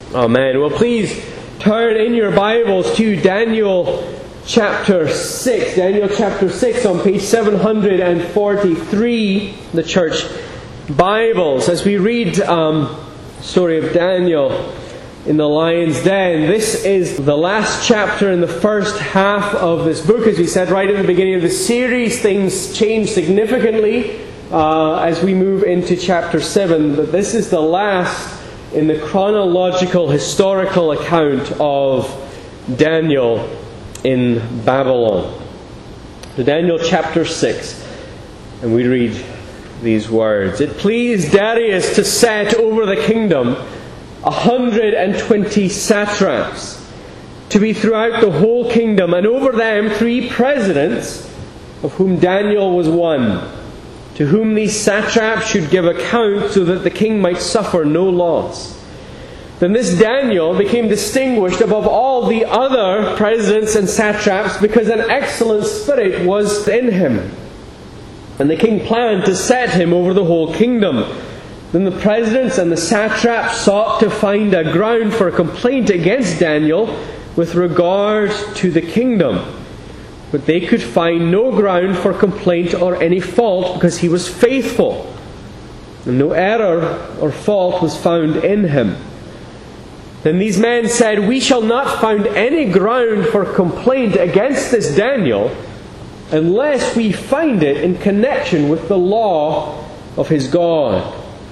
Amen. Well, please turn in your Bibles to Daniel chapter 6. Daniel chapter 6 on page 743, the church Bibles. As we read the story of Daniel in the lion's den, this is the last chapter in the first half of this book. As we said right at the beginning of the series, things change significantly as we move into chapter 7. But this is the last in the chronological, historical account of Daniel in Babylon. So Daniel chapter 6, and we read these words. It pleased Darius to set over the kingdom 120 satraps, to be throughout the whole kingdom, and over them 3 presidents, of whom Daniel was one, to whom these satraps should give account, so that the king might suffer no loss. Then this Daniel became distinguished above all the other presidents and satraps, because an excellent spirit was in him. And the king planned to set him over the whole kingdom. Then the presidents and the satraps sought to find a ground for a complaint against Daniel with regard to the kingdom. But they could find no ground for complaint or any fault, because he was faithful, and no error or fault was found in him. Then these men said, "We shall not find any ground for complaint against this Daniel, unless we find it in connection with the law of his God."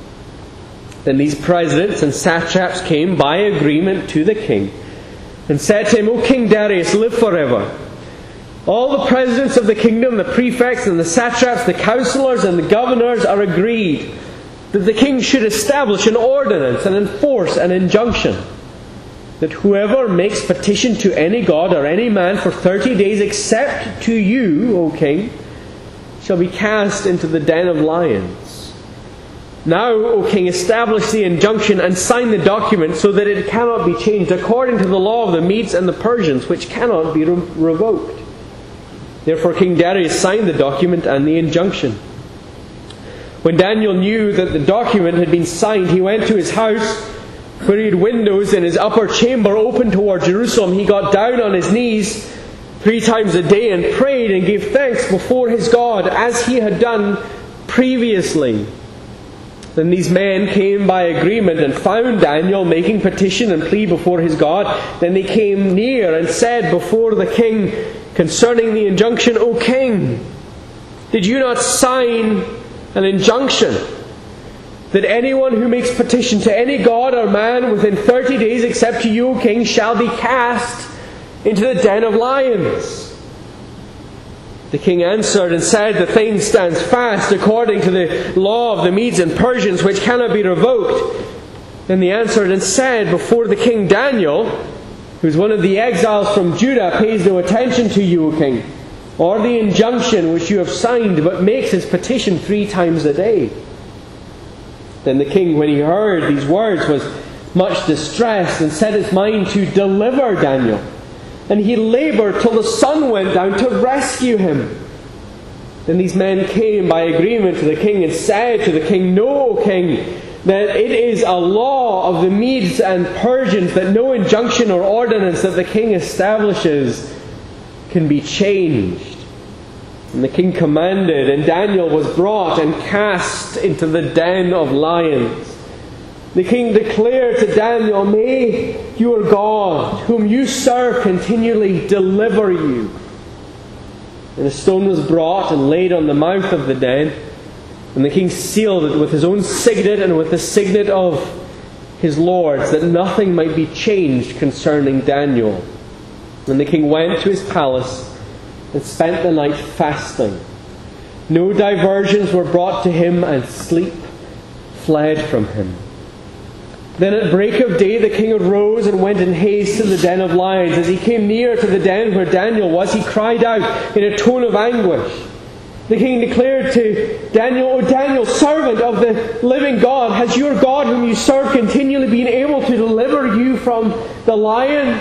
Then these presidents and satraps came by agreement to the king, and said to him, "O King Darius, live forever. All the presidents of the kingdom, the prefects and the satraps, the counselors and the governors are agreed that the king should establish an ordinance and enforce an injunction, that whoever makes petition to any god or any man for 30 days except to you, O king, shall be cast into the den of lions. Now, O king, establish the injunction and sign the document, so that it cannot be changed, according to the law of the Medes and the Persians, which cannot be revoked." Therefore King Darius signed the document and the injunction. When Daniel knew that the document had been signed, he went to his house, where he had windows in his upper chamber open toward Jerusalem. He got down on his knees 3 times a day and prayed and gave thanks before his God, as he had done previously. Then these men came by agreement and found Daniel making petition and plea before his God. Then they came near and said before the king concerning the injunction, "O king, did you not sign an injunction that anyone who makes petition to any god or man within 30 days except to you, O king, shall be cast into the den of lions?" The king answered and said, "The thing stands fast according to the law of the Medes and Persians, which cannot be revoked." Then they answered and said before the king, "Daniel, who is one of the exiles from Judah, pays no attention to you, O king, or the injunction which you have signed, but makes his petition 3 times a day." Then the king, when he heard these words, was much distressed, and set his mind to deliver Daniel. And he laboured till the sun went down to rescue him. Then these men came by agreement to the king and said to the king, "Know, O king, that it is a law of the Medes and Persians that no injunction or ordinance that the king establishes can be changed." And the king commanded, and Daniel was brought and cast into the den of lions. The king declared to Daniel, "May your God, whom you serve, continually deliver you." And a stone was brought and laid on the mouth of the den, and the king sealed it with his own signet and with the signet of his lords, that nothing might be changed concerning Daniel. And the king went to his palace and spent the night fasting. No diversions were brought to him, and sleep fled from him. Then at break of day the king arose and went in haste to the den of lions. As he came near to the den where Daniel was, he cried out in a tone of anguish. The king declared to Daniel, "O Daniel, servant of the living God, has your God whom you serve continually been able to deliver you from the lions?"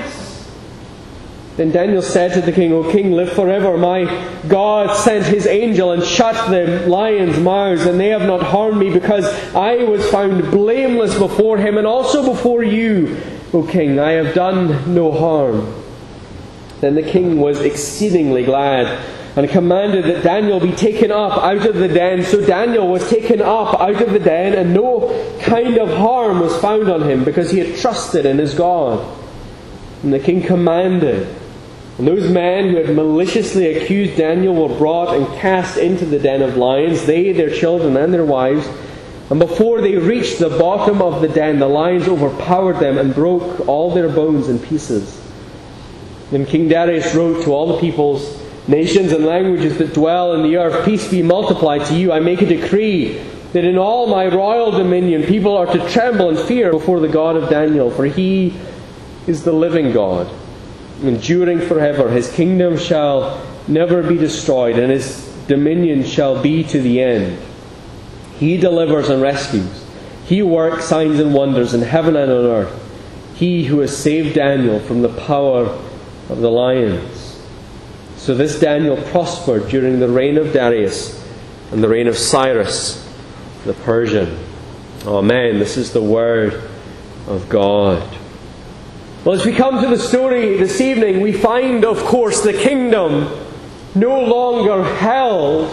Then Daniel said to the king, "O king, live forever. My God sent his angel and shut the lions' mouths, and they have not harmed me, because I was found blameless before him and also before you. O king, I have done no harm." Then the king was exceedingly glad, and commanded that Daniel be taken up out of the den. So Daniel was taken up out of the den, and no kind of harm was found on him, because he had trusted in his God. And the king commanded, and those men who had maliciously accused Daniel were brought and cast into the den of lions, they, their children, and their wives. And before they reached the bottom of the den, the lions overpowered them and broke all their bones in pieces. Then King Darius wrote to all the peoples, nations, and languages that dwell in the earth, "Peace be multiplied to you. I make a decree that in all my royal dominion people are to tremble and fear before the God of Daniel, for He is the living God, enduring forever. His kingdom shall never be destroyed, and His dominion shall be to the end. He delivers and rescues. He works signs and wonders in heaven and on earth. He who has saved Daniel from the power of the lions." So this Daniel prospered during the reign of Darius and the reign of Cyrus the Persian. Amen. This is the word of God. Well, as we come to the story this evening, we find, of course, the kingdom no longer held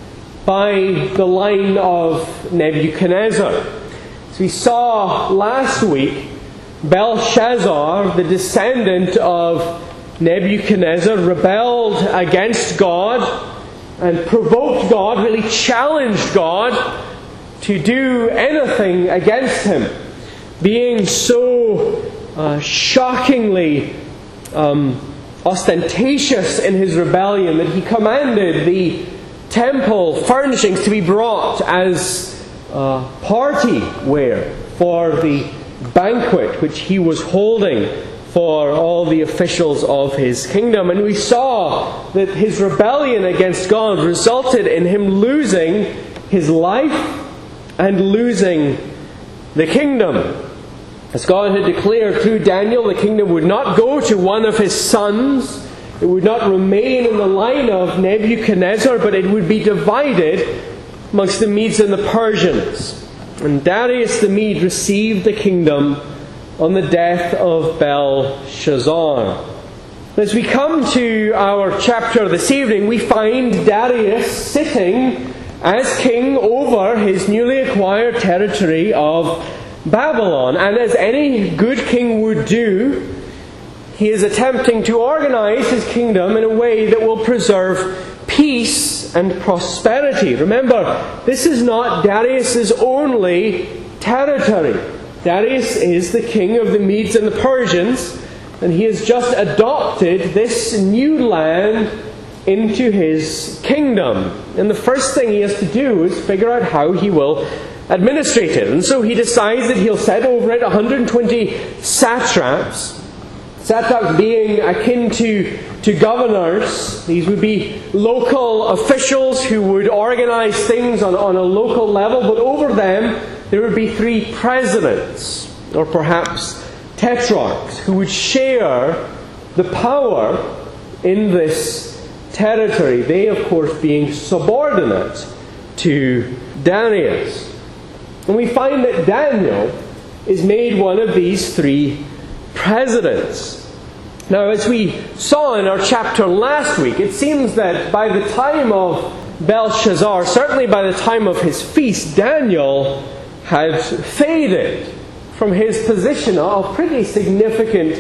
by the line of Nebuchadnezzar. As we saw last week, Belshazzar, the descendant of Nebuchadnezzar, rebelled against God and provoked God, really challenged God to do anything against him, being so shockingly ostentatious in his rebellion that he commanded the temple furnishings to be brought as party ware for the banquet which he was holding for all the officials of his kingdom. And we saw that his rebellion against God resulted in him losing his life and losing the kingdom. As God had declared through Daniel, the kingdom would not go to one of his sons. It would not remain in the line of Nebuchadnezzar, but it would be divided amongst the Medes and the Persians. And Darius the Mede received the kingdom on the death of Belshazzar. As we come to our chapter this evening, we find Darius sitting as king over his newly acquired territory of Babylon. And as any good king would do, he is attempting to organize his kingdom in a way that will preserve peace and prosperity. Remember, this is not Darius's only territory. Darius is the king of the Medes and the Persians, and he has just adopted this new land into his kingdom. And the first thing he has to do is figure out how he will administrate it. And so he decides that he'll set over it 120 satraps. Satraps being akin to governors. These would be local officials who would organize things on a local level, but over them there would be 3 presidents, or perhaps tetrarchs, who would share the power in this territory. They, of course, being subordinate to Darius. And we find that Daniel is made one of these 3 presidents. Now, as we saw in our chapter last week, it seems that by the time of Belshazzar, certainly by the time of his feast, Daniel had faded from his position of pretty significant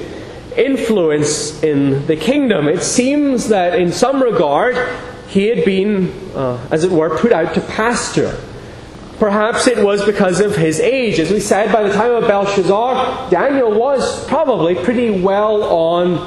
influence in the kingdom. It seems that in some regard he had been, as it were, put out to pasture. Perhaps it was because of his age. As we said, by the time of Belshazzar, Daniel was probably pretty well on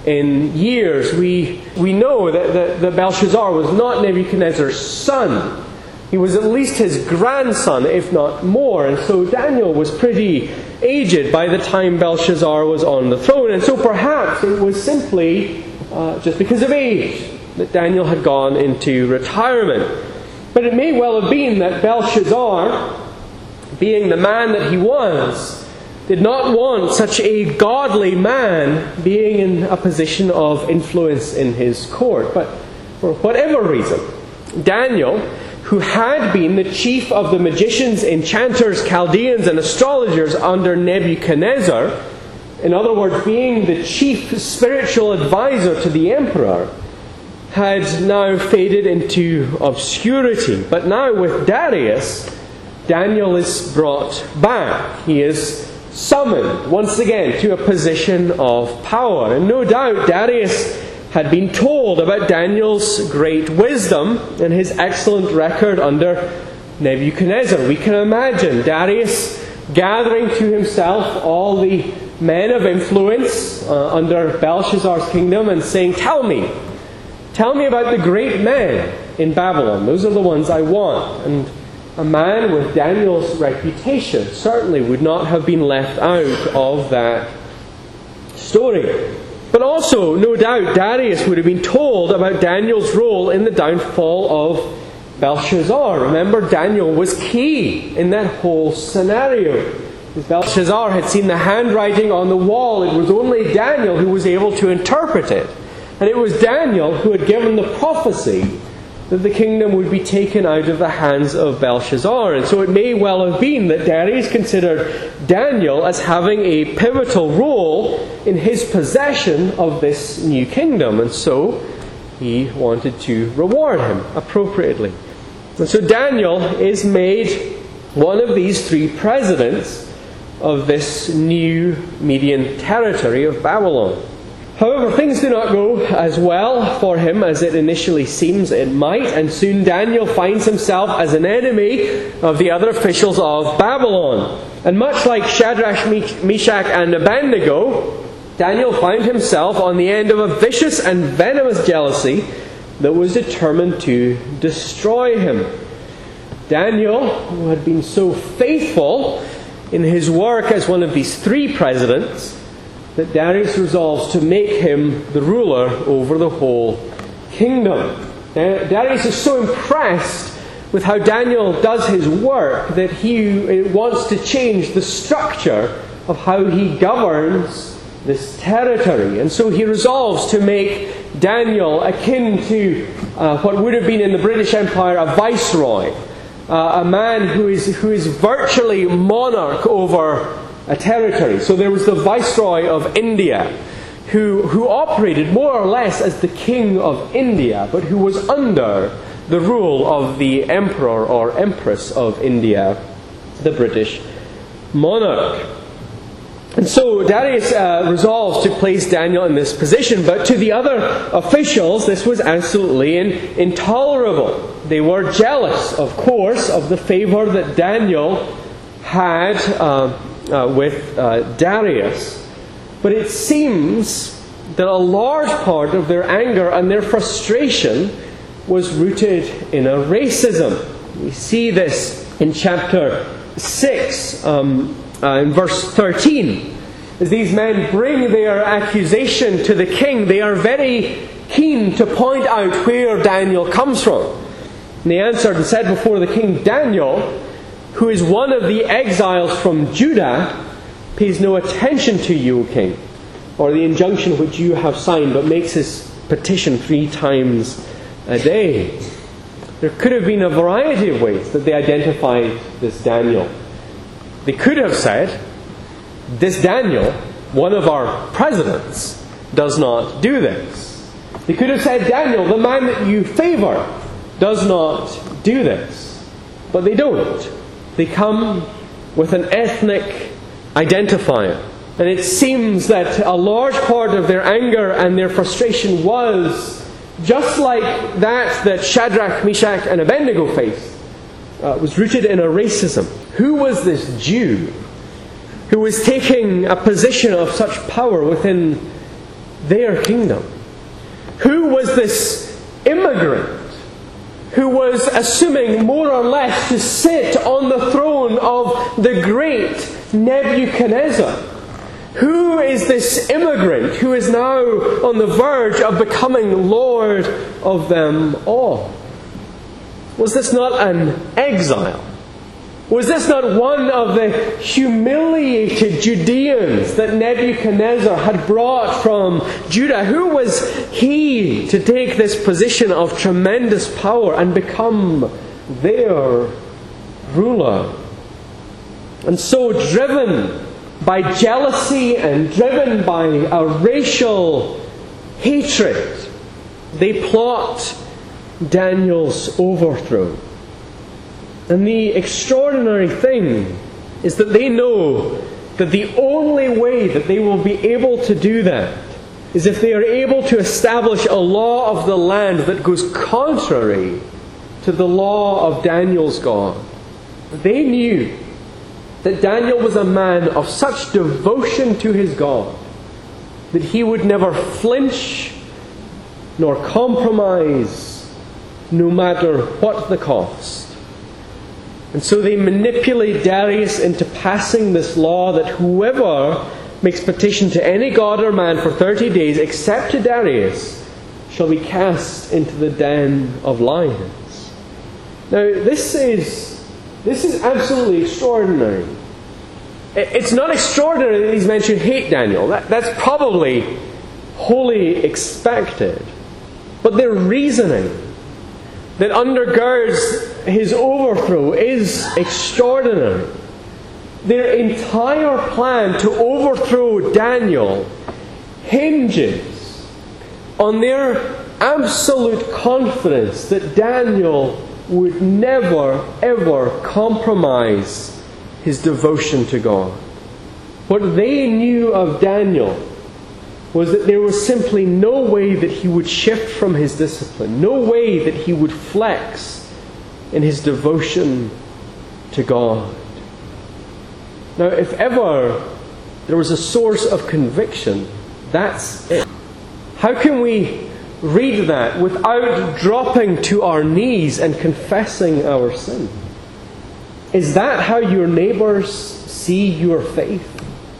in years. We know that Belshazzar was not Nebuchadnezzar's son. He was at least his grandson, if not more. And so Daniel was pretty aged by the time Belshazzar was on the throne. And so perhaps it was simply just because of age that Daniel had gone into retirement. But it may well have been that Belshazzar, being the man that he was, did not want such a godly man being in a position of influence in his court. But for whatever reason, Daniel, who had been the chief of the magicians, enchanters, Chaldeans, and astrologers under Nebuchadnezzar, in other words, being the chief spiritual advisor to the emperor, had now faded into obscurity. But now with Darius, Daniel is brought back. He is summoned once again to a position of power. And no doubt Darius had been told about Daniel's great wisdom and his excellent record under Nebuchadnezzar. We can imagine Darius gathering to himself all the men of influence under Belshazzar's kingdom and saying, Tell me about the great men in Babylon. Those are the ones I want. And a man with Daniel's reputation certainly would not have been left out of that story. But also, no doubt, Darius would have been told about Daniel's role in the downfall of Belshazzar. Remember, Daniel was key in that whole scenario. As Belshazzar had seen the handwriting on the wall, it was only Daniel who was able to interpret it. And it was Daniel who had given the prophecy that the kingdom would be taken out of the hands of Belshazzar. And so it may well have been that Darius considered Daniel as having a pivotal role in his possession of this new kingdom. And so he wanted to reward him appropriately. And so Daniel is made one of these three presidents of this new Median territory of Babylon. However, things do not go as well for him as it initially seems it might, and soon Daniel finds himself as an enemy of the other officials of Babylon. And much like Shadrach, Meshach, and Abednego, Daniel found himself on the end of a vicious and venomous jealousy that was determined to destroy him. Daniel, who had been so faithful in his work as one of these three presidents, that Darius resolves to make him the ruler over the whole kingdom. Darius is so impressed with how Daniel does his work that he wants to change the structure of how he governs this territory. And so he resolves to make Daniel akin to what would have been in the British Empire a viceroy, a man who is virtually monarch over a territory. So there was the Viceroy of India, who operated more or less as the King of India, but who was under the rule of the Emperor or Empress of India, the British monarch. And so Darius resolves to place Daniel in this position, but to the other officials this was absolutely intolerable. They were jealous, of course, of the favour that Daniel had with Darius. But it seems that a large part of their anger and their frustration was rooted in a racism. We see this in chapter 6, in verse 13. As these men bring their accusation to the king, they are very keen to point out where Daniel comes from. And they answered and said before the king, Daniel, who is one of the exiles from Judah, pays no attention to you, O king, or the injunction which you have signed, but makes his petition 3 times a day. There could have been a variety of ways that they identified this Daniel. They could have said, this Daniel, one of our presidents, does not do this. They could have said, Daniel, the man that you favour, does not do this. But they don't. They come with an ethnic identifier. And it seems that a large part of their anger and their frustration was just like that Shadrach, Meshach, and Abednego faced. Was rooted in a racism. Who was this Jew who was taking a position of such power within their kingdom? Who was this immigrant who was assuming more or less to sit on the throne of the great Nebuchadnezzar? Who is this immigrant who is now on the verge of becoming Lord of them all? Was this not an exile? Was this not one of the humiliated Judeans that Nebuchadnezzar had brought from Judah? Who was he to take this position of tremendous power and become their ruler? And so driven by jealousy and driven by a racial hatred, they plot Daniel's overthrow. And the extraordinary thing is that they know that the only way that they will be able to do that is if they are able to establish a law of the land that goes contrary to the law of Daniel's God. They knew that Daniel was a man of such devotion to his God that he would never flinch nor compromise, no matter what the cost. And so they manipulate Darius into passing this law that whoever makes petition to any god or man for 30 days, except to Darius, shall be cast into the den of lions. Now, this is absolutely extraordinary. It's not extraordinary that these men should hate Daniel. That's probably wholly expected. But their reasoning that undergirds his overthrow is extraordinary. Their entire plan to overthrow Daniel hinges on their absolute confidence that Daniel would never, ever compromise his devotion to God. What they knew of Daniel was that there was simply no way that he would shift from his discipline, no way that he would flex in his devotion to God. Now, if ever there was a source of conviction, that's it. How can we read that without dropping to our knees and confessing our sin? Is that how your neighbours see your faith?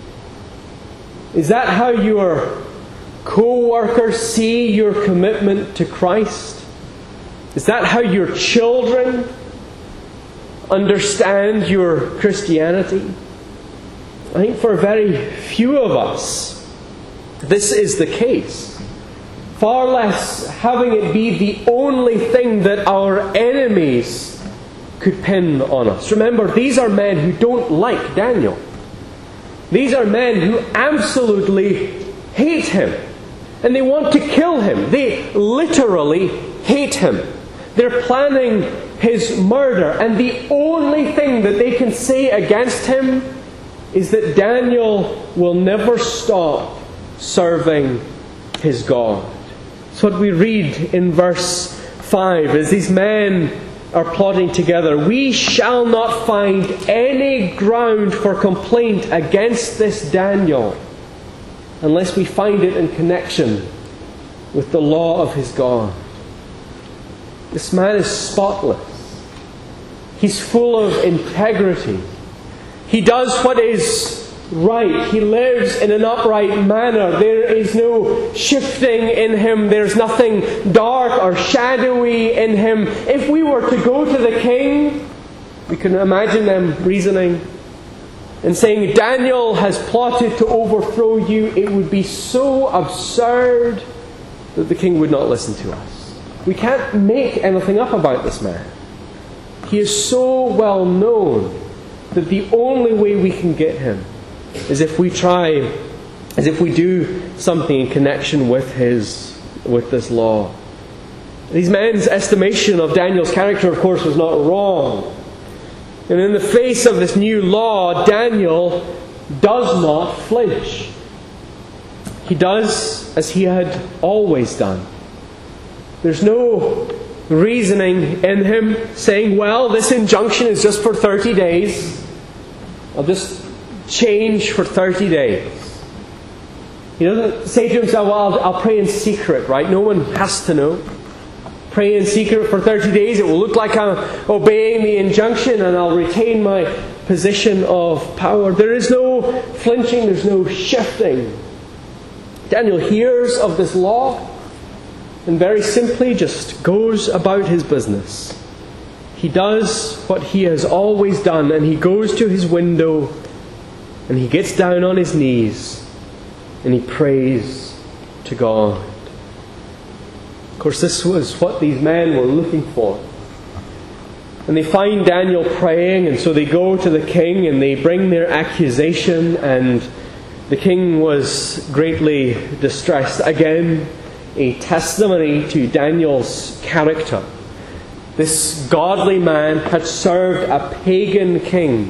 Is that how your co-workers see your commitment to Christ? Is that how your children understand your Christianity? I think for very few of us, this is the case. Far less having it be the only thing that our enemies could pin on us. Remember, these are men who don't like Daniel. These are men who absolutely hate him. And they want to kill him. They literally hate him. They're planning his murder. And the only thing that they can say against him is that Daniel will never stop serving his God. So what we read in verse 5 is these men are plotting together. We shall not find any ground for complaint against this Daniel unless we find it in connection with the law of his God. This man is spotless. He's full of integrity. He does what is right. He lives in an upright manner. There is no shifting in him. There's nothing dark or shadowy in him. If we were to go to the king, we can imagine them reasoning and saying, Daniel has plotted to overthrow you. It would be so absurd that the king would not listen to us. We can't make anything up about this man. He is so well known that the only way we can get him is if we do something in connection with this law. These men's estimation of Daniel's character, of course, was not wrong. And in the face of this new law, Daniel does not flinch. He does as he had always done. There's no reasoning in him saying, well, this injunction is just for 30 days. I'll just change for 30 days. He doesn't say to himself, well, I'll pray in secret, right? No one has to know. Pray in secret for 30 days. It will look like I'm obeying the injunction and I'll retain my position of power. There is no flinching. There's no shifting. Daniel hears of this law and very simply just goes about his business. He does what he has always done, and he goes to his window and he gets down on his knees and he prays to God. Of course, this was what these men were looking for. And they find Daniel praying, and so they go to the king and they bring their accusation, and the king was greatly distressed. Again, a testimony to Daniel's character. This godly man had served a pagan king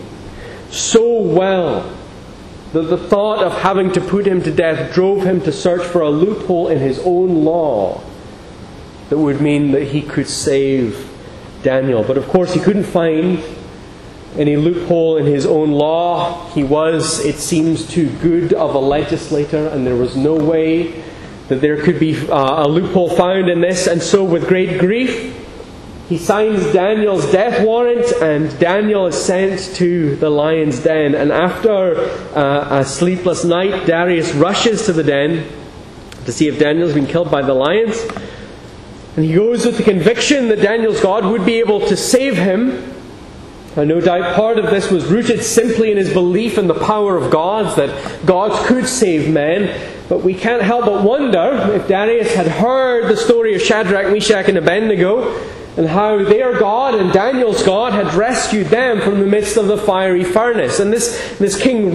so well that the thought of having to put him to death drove him to search for a loophole in his own law that would mean that he could save Daniel. But of course he couldn't find any loophole in his own law. He was, it seems, too good of a legislator, and there was no way that there could be a loophole found in this. And so with great grief, he signs Daniel's death warrant, and Daniel is sent to the lion's den. And after a sleepless night, Darius rushes to the den to see if Daniel's been killed by the lions. And he goes with the conviction that Daniel's God would be able to save him. And no doubt part of this was rooted simply in his belief in the power of gods, that gods could save men. But we can't help but wonder if Darius had heard the story of Shadrach, Meshach and Abednego, and how their God and Daniel's God had rescued them from the midst of the fiery furnace. And this king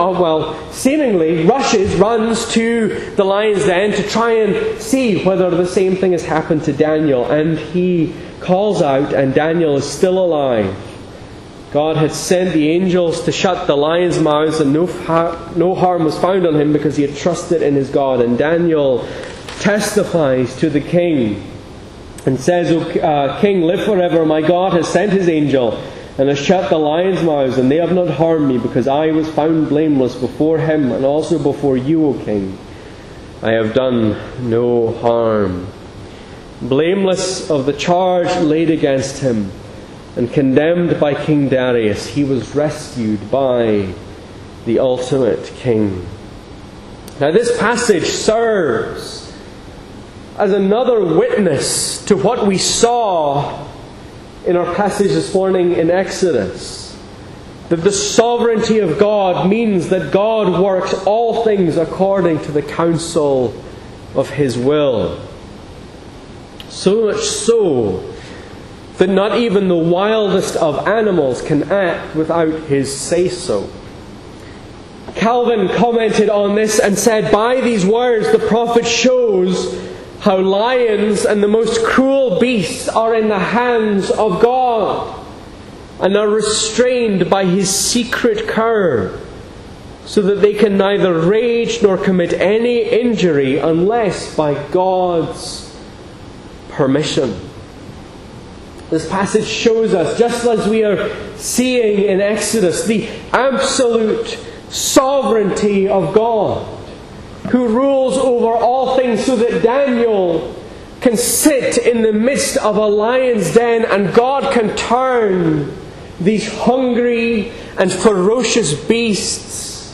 seemingly runs to the lion's den to try and see whether the same thing has happened to Daniel. And he calls out, and Daniel is still alive. God had sent the angels to shut the lions' mouths, and no harm was found on him because he had trusted in his God. And Daniel testifies to the king and says, "O king, live forever. My God has sent his angel and has shut the lions' mouths, and they have not harmed me, because I was found blameless before him and also before you, O king. I have done no harm." Blameless of the charge laid against him, and condemned by King Darius, he was rescued by the ultimate king. Now this passage serves as another witness to what we saw in our passage this morning in Exodus. That the sovereignty of God means that God works all things according to the counsel of his will. So much so that not even the wildest of animals can act without his say-so. Calvin commented on this and said, "By these words the prophet shows how lions and the most cruel beasts are in the hands of God and are restrained by his secret curb, so that they can neither rage nor commit any injury unless by God's permission." This passage shows us, just as we are seeing in Exodus, the absolute sovereignty of God, who rules over all things, so that Daniel can sit in the midst of a lion's den and God can turn these hungry and ferocious beasts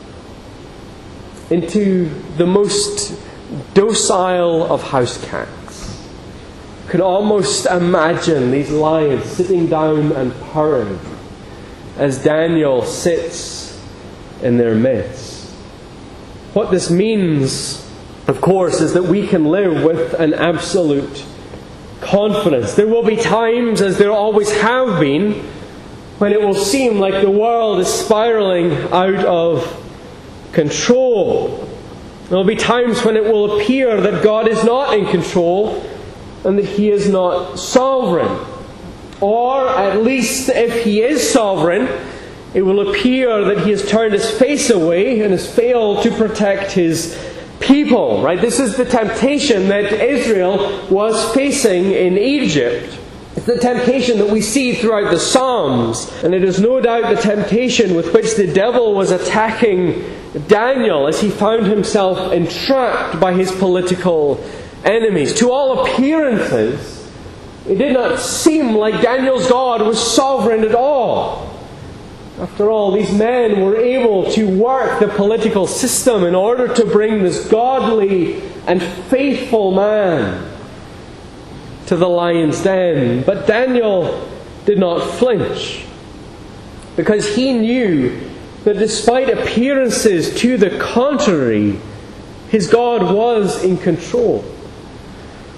into the most docile of house cats. You can almost imagine these lions sitting down and purring as Daniel sits in their midst. What this means, of course, is that we can live with an absolute confidence. There will be times, as there always have been, when it will seem like the world is spiraling out of control. There will be times when it will appear that God is not in control and that he is not sovereign. Or, at least if he is sovereign, it will appear that he has turned his face away and has failed to protect his people. Right? This is the temptation that Israel was facing in Egypt. It's the temptation that we see throughout the Psalms. And it is no doubt the temptation with which the devil was attacking Daniel as he found himself entrapped by his political enemies. To all appearances, it did not seem like Daniel's God was sovereign at all. After all, these men were able to work the political system in order to bring this godly and faithful man to the lion's den. But Daniel did not flinch, because he knew that despite appearances to the contrary, his God was in control.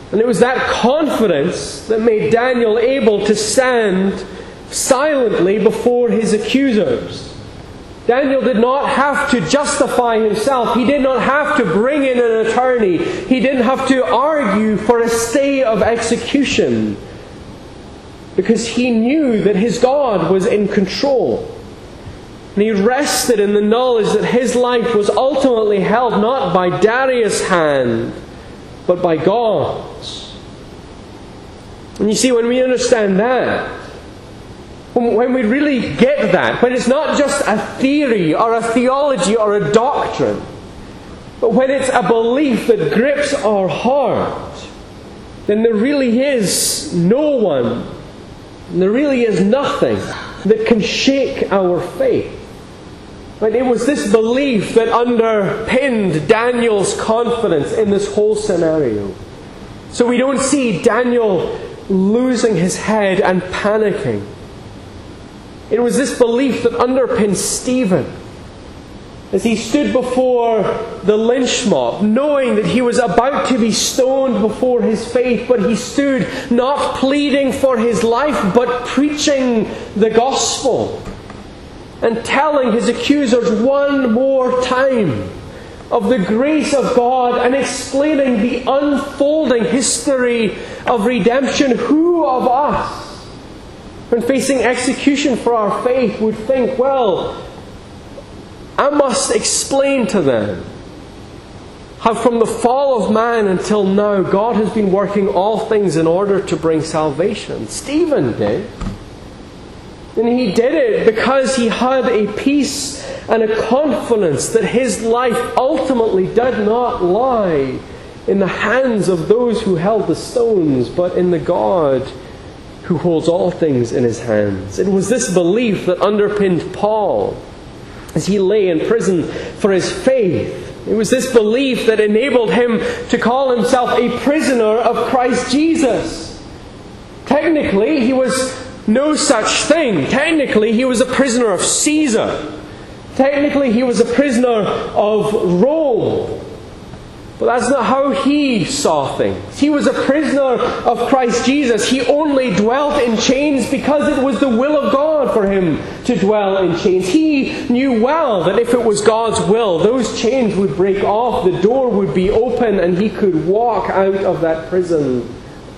And it was that confidence that made Daniel able to stand silently before his accusers. Daniel did not have to justify himself. He did not have to bring in an attorney. He didn't have to argue for a stay of execution, because he knew that his God was in control. And he rested in the knowledge that his life was ultimately held not by Darius' hand, but by God's. And you see, when we understand that, when we really get that, when it's not just a theory or a theology or a doctrine, but when it's a belief that grips our heart, then there really is no one, and there really is nothing that can shake our faith. But it was this belief that underpinned Daniel's confidence in this whole scenario. So we don't see Daniel losing his head and panicking. It was this belief that underpinned Stephen as he stood before the lynch mob, knowing that he was about to be stoned before his faith, but he stood not pleading for his life, but preaching the gospel and telling his accusers one more time of the grace of God and explaining the unfolding history of redemption. Who of us, when facing execution for our faith, would think, well, I must explain to them how from the fall of man until now God has been working all things in order to bring salvation. Stephen did. And he did it because he had a peace and a confidence that his life ultimately did not lie in the hands of those who held the stones, but in the God who holds all things in his hands. It was this belief that underpinned Paul as he lay in prison for his faith. It was this belief that enabled him to call himself a prisoner of Christ Jesus. Technically, he was no such thing. Technically, he was a prisoner of Caesar. Technically, he was a prisoner of Rome. But that's not how he saw things. He was a prisoner of Christ Jesus. He only dwelt in chains because it was the will of God for him to dwell in chains. He knew well that if it was God's will, those chains would break off, the door would be open, and he could walk out of that prison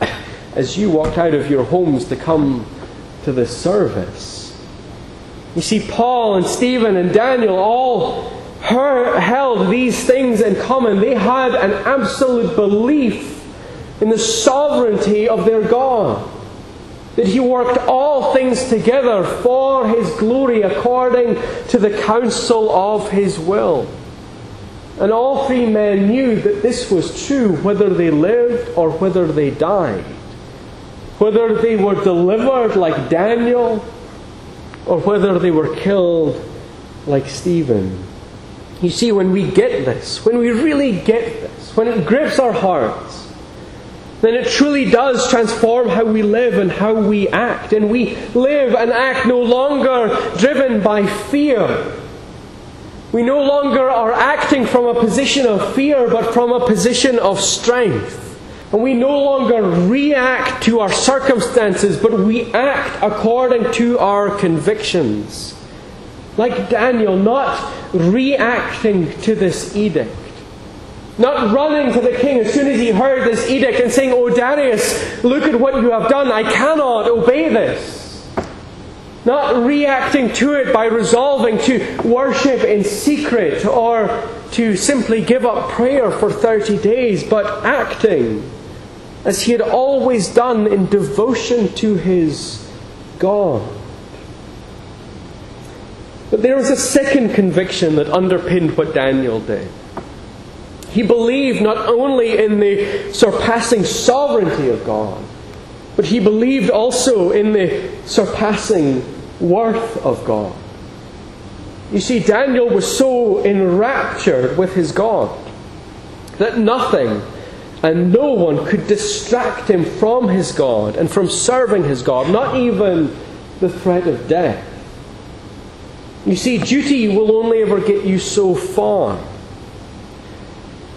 as you walked out of your homes to come to this service. You see, Paul and Stephen and Daniel all held these things in common. They had an absolute belief in the sovereignty of their God, that He worked all things together for His glory according to the counsel of His will. And all three men knew that this was true whether they lived or whether they died, whether they were delivered like Daniel or whether they were killed like Stephen. You see, when we get this, when we really get this, when it grips our hearts, then it truly does transform how we live and how we act. And we live and act no longer driven by fear. We no longer are acting from a position of fear, but from a position of strength. And we no longer react to our circumstances, but we act according to our convictions. Like Daniel, not reacting to this edict. Not running to the king as soon as he heard this edict and saying, "Oh Darius, look at what you have done. I cannot obey this." Not reacting to it by resolving to worship in secret or to simply give up prayer for 30 days, but acting as he had always done in devotion to his God. But there was a second conviction that underpinned what Daniel did. He believed not only in the surpassing sovereignty of God, but he believed also in the surpassing worth of God. You see, Daniel was so enraptured with his God that nothing and no one could distract him from his God and from serving his God, not even the threat of death. You see, duty will only ever get you so far.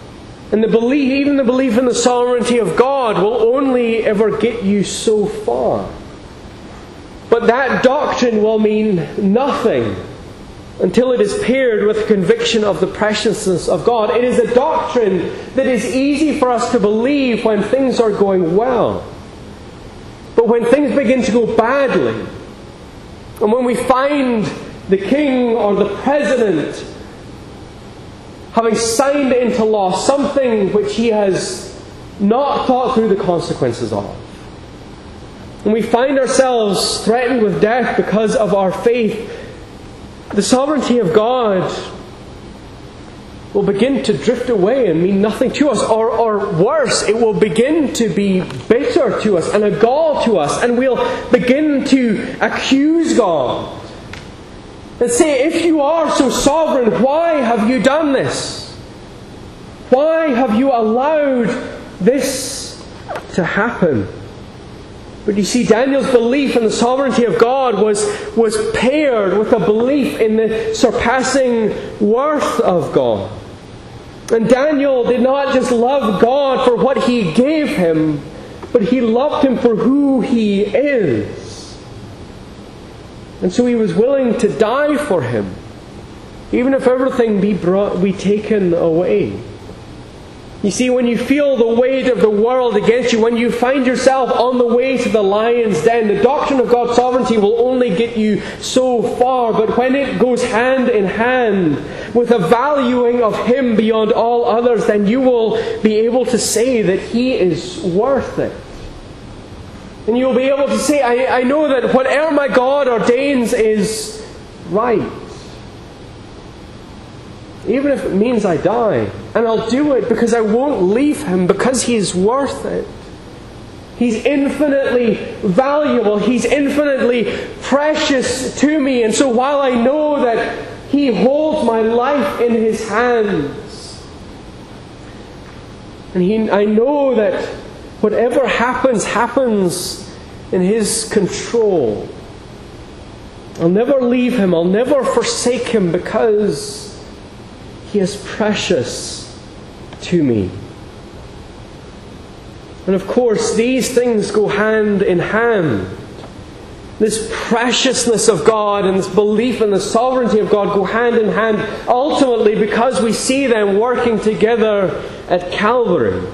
And even the belief in the sovereignty of God will only ever get you so far. But that doctrine will mean nothing until it is paired with conviction of the preciousness of God. It is a doctrine that is easy for us to believe when things are going well. But when things begin to go badly, and when we find the king or the president having signed into law something which he has not thought through the consequences of, and we find ourselves threatened with death because of our faith, the sovereignty of God will begin to drift away and mean nothing to us. Or worse, it will begin to be bitter to us and a gall to us. And we'll begin to accuse God and say, if you are so sovereign, why have you done this? Why have you allowed this to happen? But you see, Daniel's belief in the sovereignty of God was paired with a belief in the surpassing worth of God. And Daniel did not just love God for what He gave him, but he loved Him for who He is. And so he was willing to die for Him, even if everything be taken away. You see, when you feel the weight of the world against you, when you find yourself on the way to the lion's den, the doctrine of God's sovereignty will only get you so far. But when it goes hand in hand with a valuing of Him beyond all others, then you will be able to say that He is worth it. And you'll be able to say, I know that whatever my God ordains is right. Even if it means I die. And I'll do it because I won't leave Him, because He is worth it. He's infinitely valuable. He's infinitely precious to me. And so while I know that He holds my life in His hands, and I know that whatever happens, happens in His control, I'll never leave Him. I'll never forsake Him, because He is precious to me. And of course, these things go hand in hand. This preciousness of God and this belief in the sovereignty of God go hand in hand, ultimately because we see them working together at Calvary.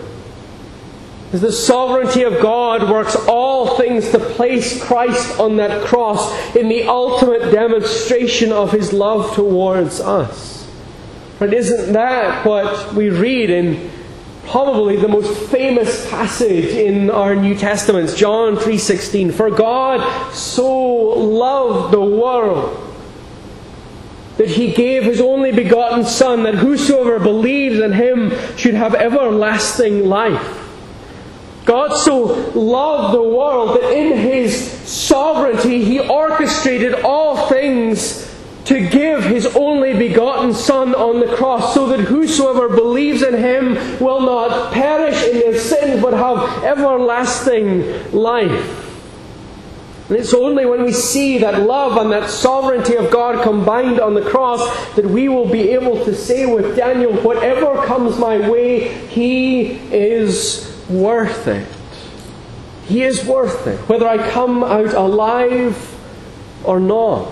As the sovereignty of God works all things to place Christ on that cross in the ultimate demonstration of His love towards us. But isn't that what we read in probably the most famous passage in our New Testaments, John 3:16? For God so loved the world that He gave His only begotten Son, that whosoever believes in Him should have everlasting life. God so loved the world that in His sovereignty He orchestrated all things to give His only begotten Son on the cross, so that whosoever believes in Him will not perish in their sins, but have everlasting life. And it's only when we see that love and that sovereignty of God combined on the cross that we will be able to say with Daniel, whatever comes my way, He is worth it. He is worth it, whether I come out alive or not.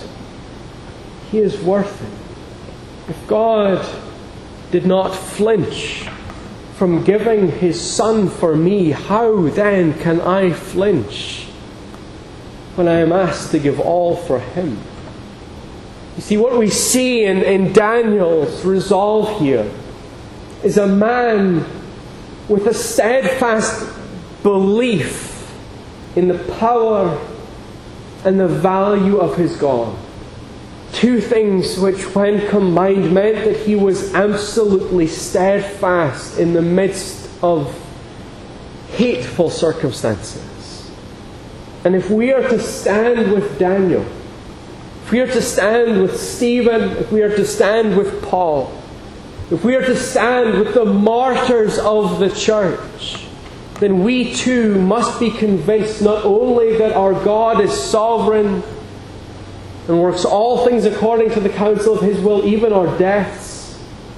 He is worth it. If God did not flinch from giving His Son for me, how then can I flinch when I am asked to give all for Him? You see, what we see in Daniel's resolve here is a man with a steadfast belief in the power and the value of his God. Two things which, when combined, meant that he was absolutely steadfast in the midst of hateful circumstances. And if we are to stand with Daniel, if we are to stand with Stephen, if we are to stand with Paul, if we are to stand with the martyrs of the church, then we too must be convinced not only that our God is sovereign and works all things according to the counsel of His will, even our deaths,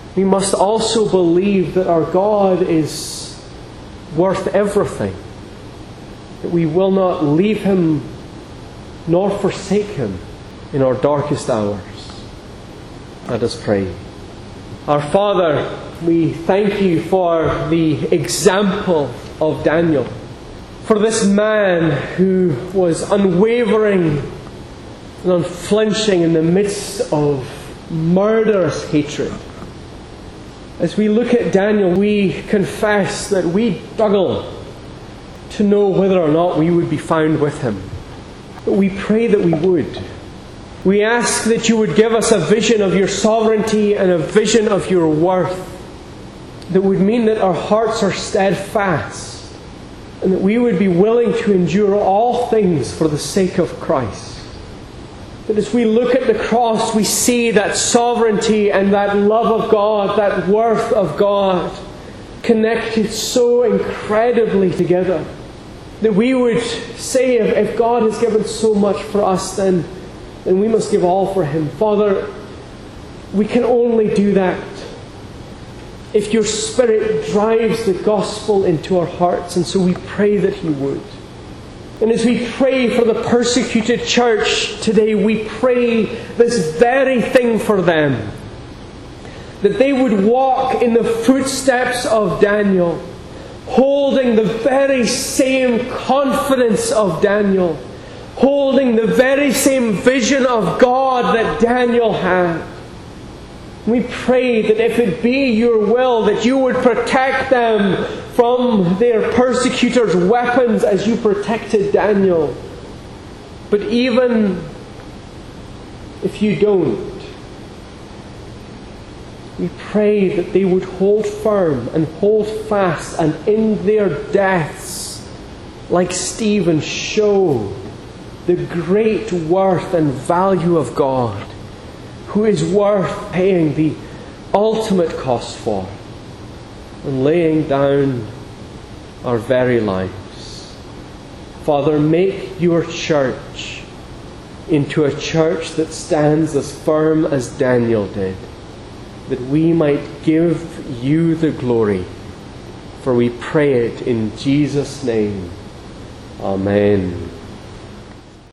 we must also believe that our God is worth everything, that we will not leave Him nor forsake Him in our darkest hours. Let us pray. Our Father, we thank You for the example of Daniel, for this man who was unwavering and unflinching in the midst of murderous hatred. As we look at Daniel, we confess that we struggle to know whether or not we would be found with him. But we pray that we would. We ask that You would give us a vision of Your sovereignty and a vision of Your worth that would mean that our hearts are steadfast and that we would be willing to endure all things for the sake of Christ. That as we look at the cross, we see that sovereignty and that love of God, that worth of God, connected so incredibly together. That we would say, if God has given so much for us, then we must give all for Him. Father, we can only do that if Your Spirit drives the gospel into our hearts. And so we pray that He would. And as we pray for the persecuted church today, we pray this very thing for them. That they would walk in the footsteps of Daniel, holding the very same confidence of Daniel, holding the very same vision of God that Daniel had. We pray that if it be Your will, that You would protect them from their persecutors' weapons as You protected Daniel. But even if You don't, we pray that they would hold firm and hold fast, and in their deaths, like Stephen, show the great worth and value of God, who is worth paying the ultimate cost for and laying down our very lives. Father, make Your church into a church that stands as firm as Daniel did, that we might give You the glory. For we pray it in Jesus' name. Amen.